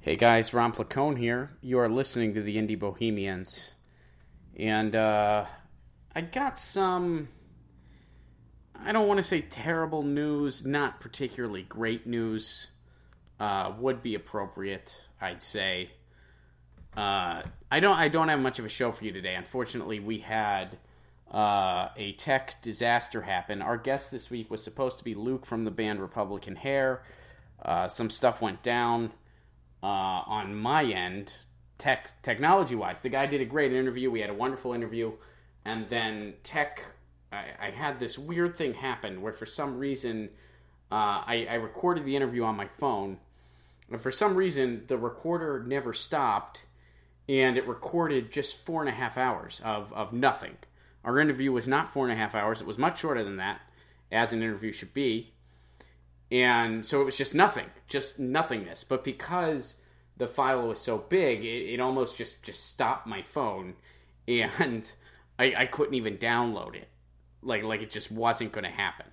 Hey guys, Ron Placone here. You are listening to the Indie Bohemians. And I got some, I don't want to say terrible news, not particularly great news. Would be appropriate, I'd say. I don't have much of a show for you today. Unfortunately, we had a tech disaster happen. Our guest this week was supposed to be Luke from the band Republican Hair. Some stuff went down. On my end, technology-wise. The guy did a great interview. We had a wonderful interview. And then I had this weird thing happen where for some reason, I recorded the interview on my phone. And for some reason, the recorder never stopped. And it recorded just 4.5 hours of nothing. Our interview was not 4.5 hours. It was much shorter than that, as an interview should be. And so it was just nothing, just nothingness. But because the file was so big, it almost just stopped my phone, and I couldn't even download it. Like it just wasn't going to happen.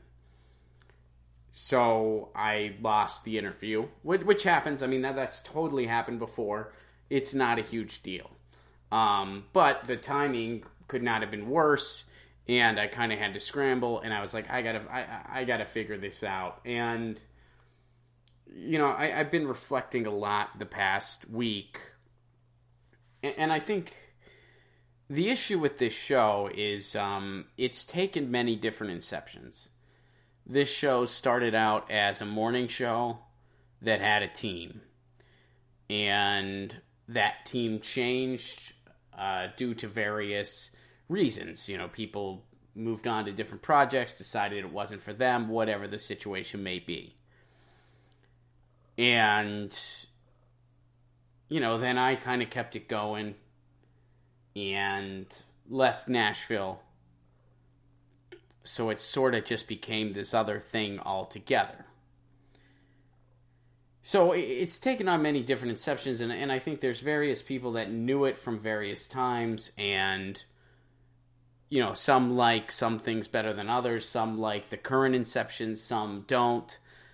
So I lost the interview, which happens. I mean, that's totally happened before. It's not a huge deal. But the timing could not have been worse. And I kind of had to scramble, and I was like, I gotta figure this out. And, you know, I've been reflecting a lot the past week. And I think the issue with this show is it's taken many different inceptions. This show started out as a morning show that had a team. And that team changed due to various reasons. You know, people moved on to different projects, decided it wasn't for them, whatever the situation may be. And, you know, then I kind of kept it going and left Nashville. So it sort of just became this other thing altogether. So it's taken on many different inceptions, and I think there's various people that knew it from various times, and you know, some like some things better than others. Some like the current inception, some don't.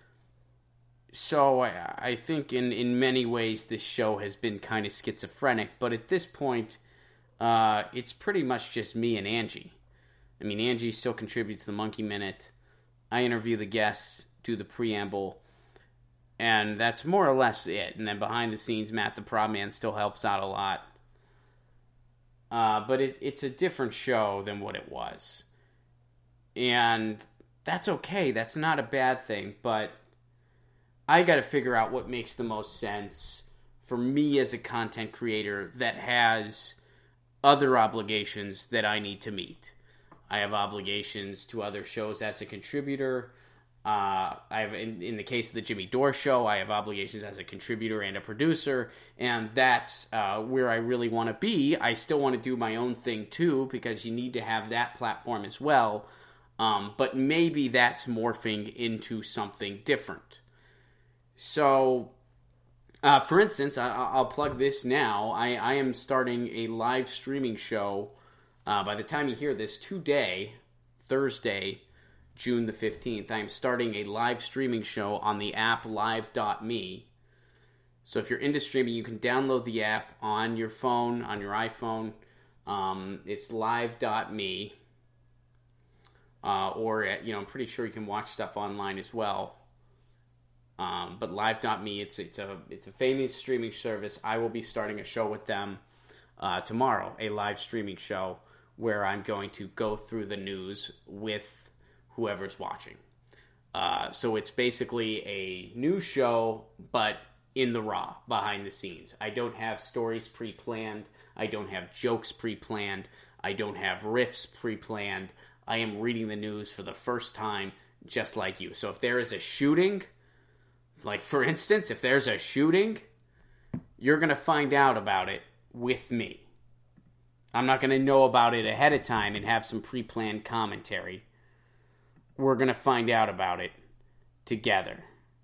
So I think in many ways this show has been kind of schizophrenic. But at this point, it's pretty much just me and Angie. I mean, Angie still contributes to the Monkey Minute. I interview the guests, do the preamble. And that's more or less it. And then behind the scenes, Matt the Prop Man still helps out a lot. But it's a different show than what it was. And that's okay. That's not a bad thing. But I got to figure out what makes the most sense for me as a content creator that has other obligations that I need to meet. I have obligations to other shows as a contributor. I have, in the case of the Jimmy Dore Show, I have obligations as a contributor and a producer, and that's where I really want to be. I still want to do my own thing too, because you need to have that platform as well, but maybe that's morphing into something different. So, for instance, I'll plug this now. I am starting a live streaming show, by the time you hear this, today, Thursday, June the 15th, I am starting a live streaming show on the app live.me. So if you're into streaming, you can download the app on your phone, on your iPhone. It's live.me. Or, you know, I'm pretty sure you can watch stuff online as well. But live.me, it's a famous streaming service. I will be starting a show with them tomorrow, a live streaming show where I'm going to go through the news with whoever's watching. So it's basically a news show, but in the raw, behind the scenes. I don't have stories pre-planned. I don't have jokes pre-planned. I don't have riffs pre-planned. I am reading the news for the first time, just like you. So if there is a shooting, like for instance, if there's a shooting, you're going to find out about it with me. I'm not going to know about it ahead of time and have some pre-planned commentary. We're going to find out about it together.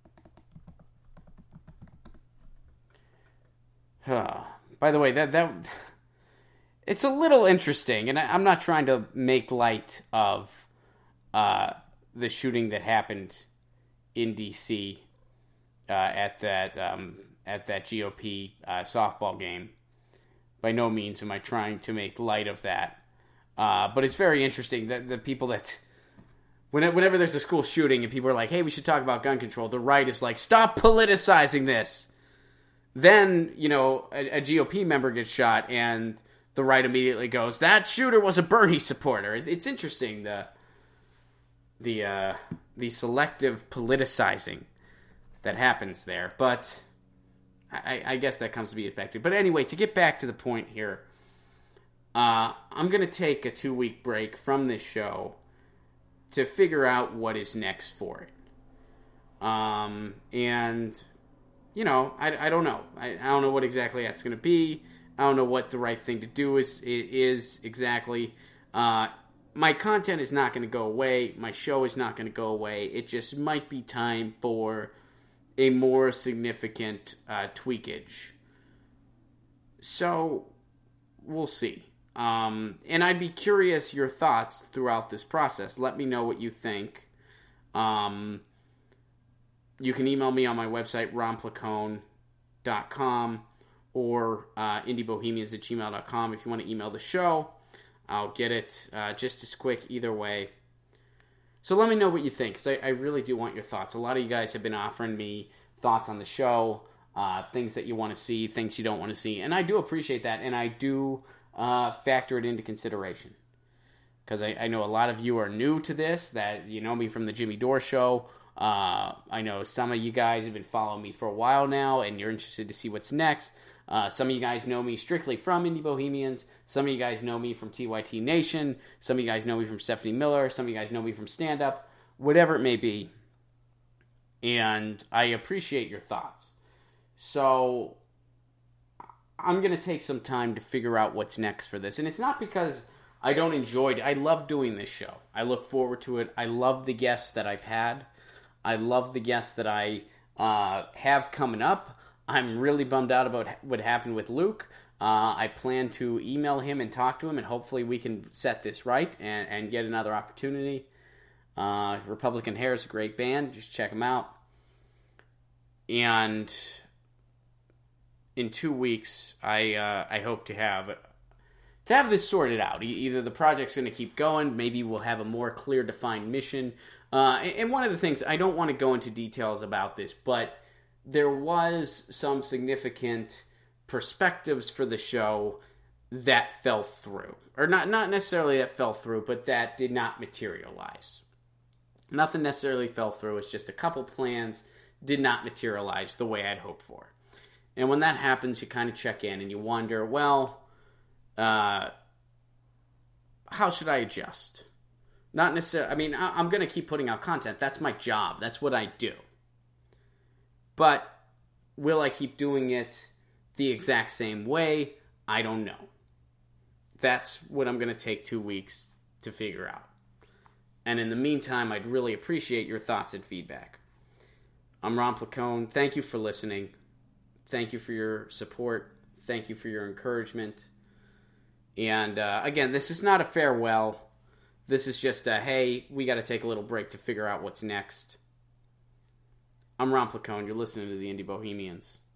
By the way, that it's a little interesting, and I'm not trying to make light of the shooting that happened in D.C. at that GOP softball game. By no means am I trying to make light of that, but it's very interesting that the people that whenever there's a school shooting and people are like, "Hey, we should talk about gun control," the right is like, "Stop politicizing this." Then a GOP member gets shot and the right immediately goes, "That shooter was a Bernie supporter." It's interesting the selective politicizing that happens there, but I guess that comes to be effective. But anyway, to get back to the point here, I'm going to take a 2-week break from this show to figure out what is next for it. And I don't know. I don't know what exactly that's going to be. I don't know what the right thing to do is exactly. My content is not going to go away. My show is not going to go away. It just might be time for a more significant tweakage. So, we'll see. And I'd be curious your thoughts throughout this process. Let me know what you think. You can email me on my website, romplacone.com, or indiebohemians@gmail.com if you want to email the show. I'll get it just as quick either way. So let me know what you think, because I really do want your thoughts. A lot of you guys have been offering me thoughts on the show, things that you want to see, things you don't want to see, and I do appreciate that, and I do factor it into consideration. Because I know a lot of you are new to this, that you know me from the Jimmy Dore Show. I know some of you guys have been following me for a while now, and you're interested to see what's next. Some of you guys know me strictly from Indie Bohemians. Some of you guys know me from TYT Nation. Some of you guys know me from Stephanie Miller. Some of you guys know me from Stand Up. Whatever it may be. And I appreciate your thoughts. So I'm going to take some time to figure out what's next for this. And it's not because I don't enjoy it. I love doing this show. I look forward to it. I love the guests that I've had. I love the guests that I have coming up. I'm really bummed out about what happened with Luke. I plan to email him and talk to him, and hopefully we can set this right and get another opportunity. Republican Hair is a great band. Just check them out. And in 2 weeks, I hope to have this sorted out. Either the project's going to keep going, maybe we'll have a more clear defined mission. And one of the things, I don't want to go into details about this, but there was some significant perspectives for the show that fell through. Or not necessarily that fell through, but that did not materialize. Nothing necessarily fell through. It's just a couple plans did not materialize the way I'd hoped for. And when that happens, you kind of check in and you wonder, well, how should I adjust? Not necessarily, I mean, I'm going to keep putting out content. That's my job. That's what I do. But will I keep doing it the exact same way? I don't know. That's what I'm going to take 2 weeks to figure out. And in the meantime, I'd really appreciate your thoughts and feedback. I'm Ron Placone. Thank you for listening. Thank you for your support. Thank you for your encouragement. And again, this is not a farewell. This is just a, hey, we got to take a little break to figure out what's next. I'm Ron Placone. You're listening to the Indie Bohemians.